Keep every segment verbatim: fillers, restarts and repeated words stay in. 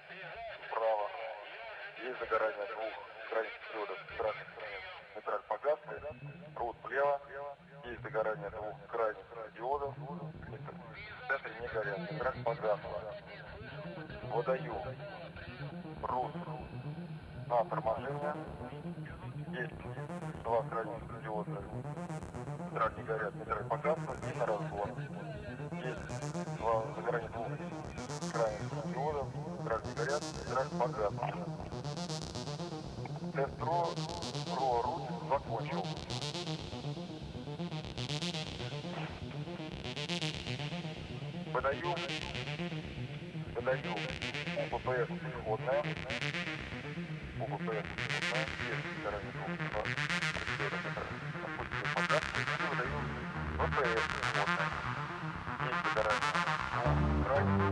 Справа. Есть загорание двух крайних диодов центральных нейтраль погасший. Рут влево. Есть загорание двух крайних диодов. В центре не горят. Нейтраль погасла. Выдаю. Рут на торможение. Есть два крайних диода. Нейтраль не горят. Нейтраль погасла. И на разгон. Есть два загорания двух крайних диодов. Нейтраль не горят. Нейтраль погасла. Тест ро, ро, рут закончил. Выдаю, выдаю у ППС исходная, у ППС исходная, есть заранее двух, и выдаю ППС исходная, есть заранее двух, крайне,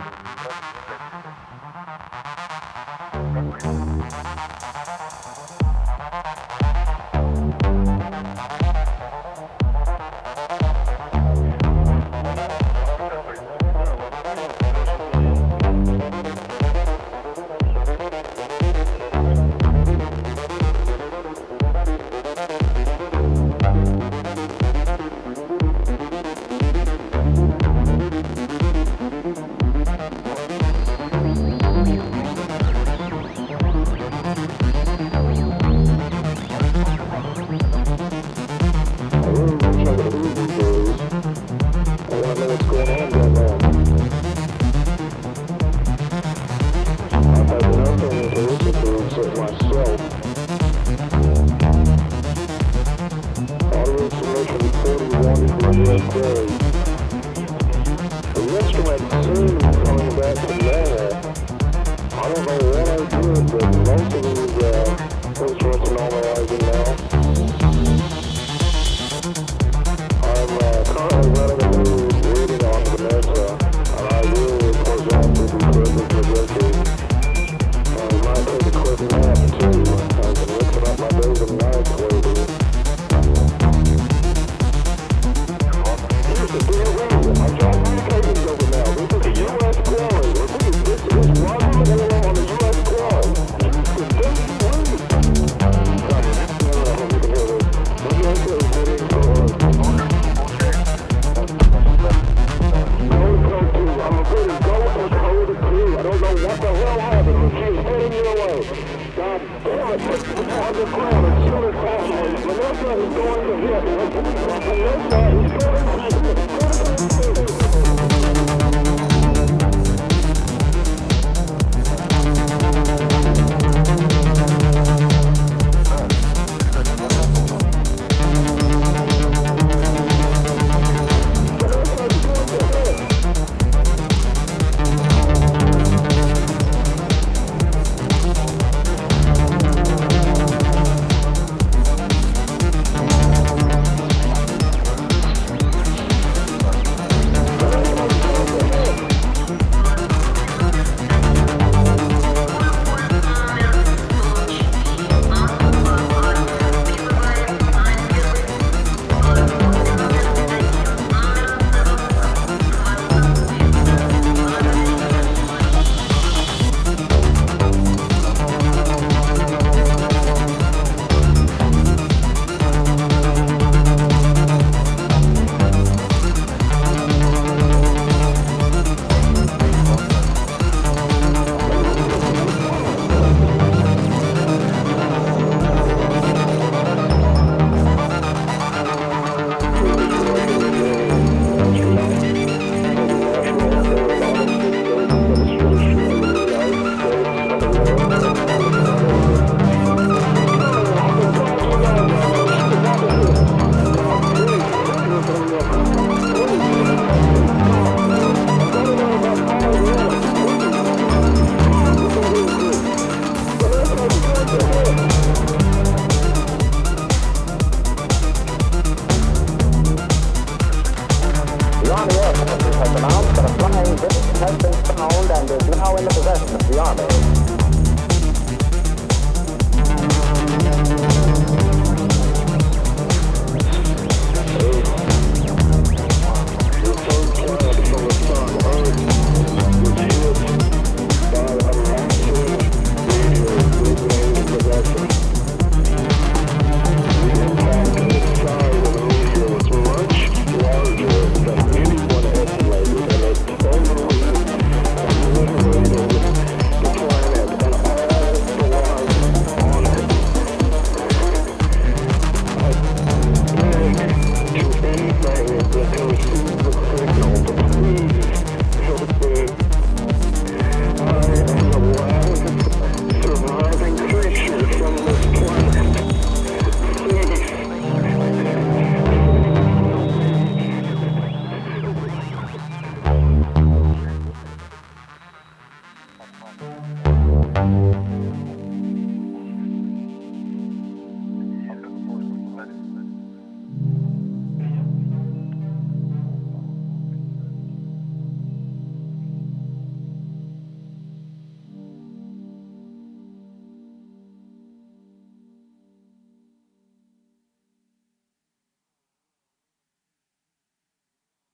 внимание.